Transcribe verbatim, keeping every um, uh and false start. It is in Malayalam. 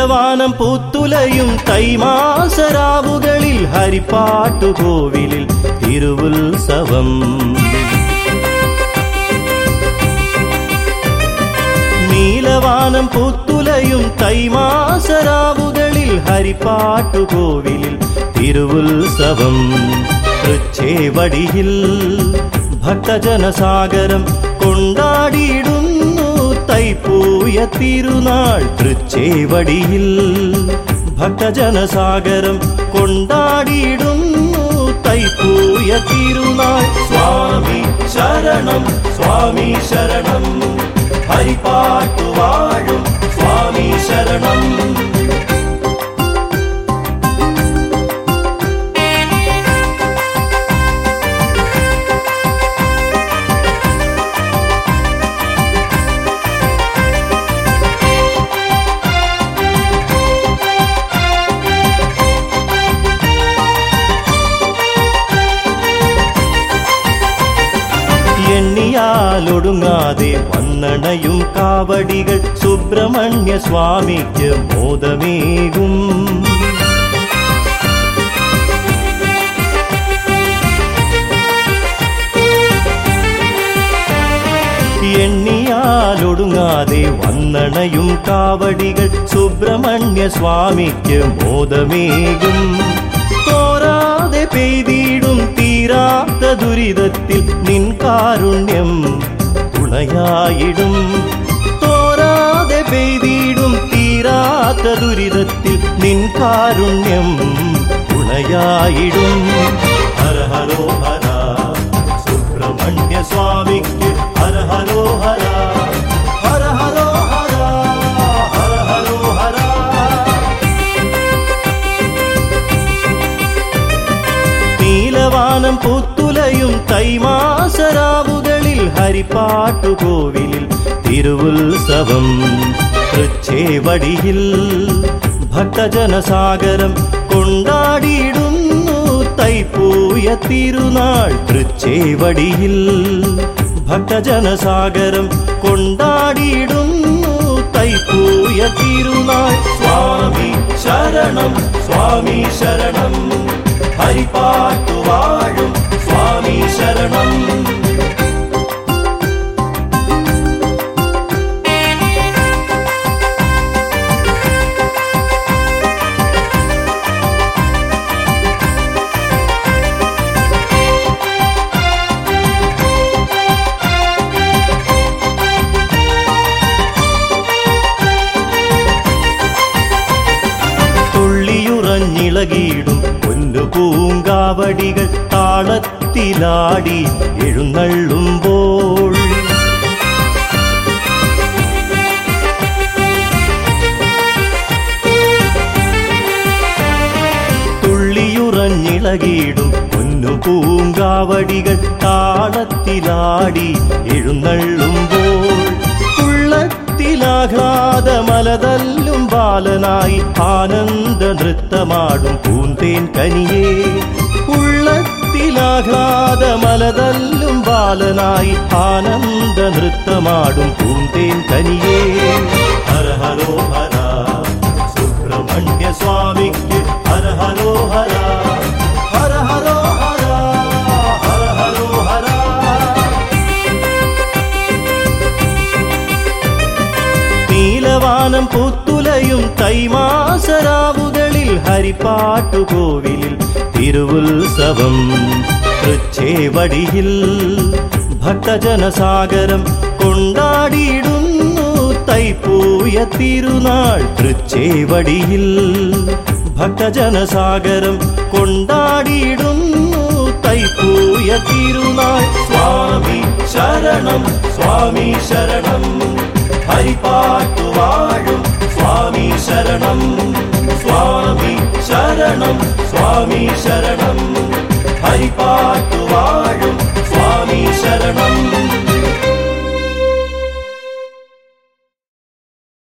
നീലവാനം പൂത്തുലയും തൈമാസരാവുകളിൽ ഹരിപ്പാട്ടുകോവിലിൽ തിരുവുത്സവം. നീലവാനം പൂത്തുലയും തൈമാസരാവുകളിൽ ഹരിപ്പാട്ടുകോവിലിൽ തിരുവുത്സവം. തൃച്ചേവടിയിൽ ഭക്തജനസാഗരം കൊണ്ടാടിയിടുന്നു തൈപ്പൂയ തിരുനാൾ. തൃച്ചേവടിയിൽ ഭക്തജനസാഗരം കൊണ്ടാടിയിടുന്നു തൈപ്പൂയ തിരുനാൾ. സ്വാമി ശരണം സ്വാമി ശരണം ഹരിപ്പാട്ടു വാഴും സ്വാമി ശരണം. എണ്ണിയാലൊടുങ്ങാതെ വന്നണയും കാവടികൾ സുബ്രഹ്മണ്യ സ്വാമിക്ക് മോദമേകും. എണ്ണിയാലൊടുങ്ങാതെ വന്നണയും കാവടികൾ സുബ്രഹ്മണ്യ സ്വാമിക്ക് മോദമേകും. തോരാതെ പെയ്തിടും തീരാത്ത ദുരിതത്തിൽ നിൻ കാരുണ്യം തുണയായിടും. തോരാതെ പെയ്തിടും തീരാത്ത ദുരിതത്തിൽ നിൻ കാരുണ്യം തുണയായിടും. ഹര ഹരോ ഹര സുബ്രഹ്മണ്യ സ്വാമിക്ക് ഹര ഹരോ ഹര ഹര ഹരോ ഹര ഹര ഹരോ ഹര. നീലവാനം പൂത്തുലയും തൈമാസരാവുകളിൽ ഹരിപ്പാട്ടുകോവിലിൽ തിരുവുത്സവം. തൃച്ചേവടിയിൽ ഭക്തജനസാഗരം കൊണ്ടാടിയിടുന്നു തൈപ്പൂയ തിരുനാൾ. തൃച്ചേവടിയിൽ ഭക്തജനസാഗരം കൊണ്ടാടിയിടുന്നു തൈപ്പൂയ തിരുനാൾ. സ്വാമി ശരണം സ്വാമി ശരണം ഹരിപ്പാട്ടു വാഴും സ്വാമി ശരണം. തുള്ളിയുറഞ്ഞിളകിയിടും പൊന്നു പൂങ്കാവടികൾ താളത്തിലാടി എഴുന്നള്ളുമ്പോൾ. തുള്ളിയുറഞ്ഞിളകിയിടും പൊന്നു പൂങ്കാവടികൾ താളത്തിലാടി എഴുന്നള്ളുമ്പോൾ. ഉള്ളത്തിലാഹ്ലാദമലതല്ലും ബാലനായി ആനന്ദ നൃത്തമാടും പൂന്തേൻ കനിയേ. ഉള്ളത്തിലാഹ്ലാദമലതല്ലും ബാലനായി ആനന്ദ നൃത്തമാടും പൂന്തേൻ കനിയേ. ഹര ഹരോ ഹര സുബ്രഹ്മണ്യ സ്വാമിക്ക് ഹര ഹരോ ഹര ഹര ഹരോ ഹര ഹര ഹരോ ഹര. നീലവാനം പൂത്തുലയും തൈമാസരാവുകളിൽ ഹരിപ്പാട്ടുകോവിലിൽ തിരുവുത്സവം. തൃച്ചേവടിയിൽ ഭക്തജനസാഗരം കൊണ്ടാടിയിടുന്നു തൈപ്പൂയ തിരുനാൾ. തൃച്ചേവടിയിൽ ഭക്തജനസാഗരം കൊണ്ടാടിയിടുന്നു തൈപ്പൂയ തിരുനാൾ. സ്വാമി ശരണം സ്വാമി ശരണം ഹരിപ്പാട്ടു വാഴും സ്വാമി ശരണം. സ്വാമി ശരണം സ്വാമി ശരണം ഹരിപ്പാട്ടു വാഴും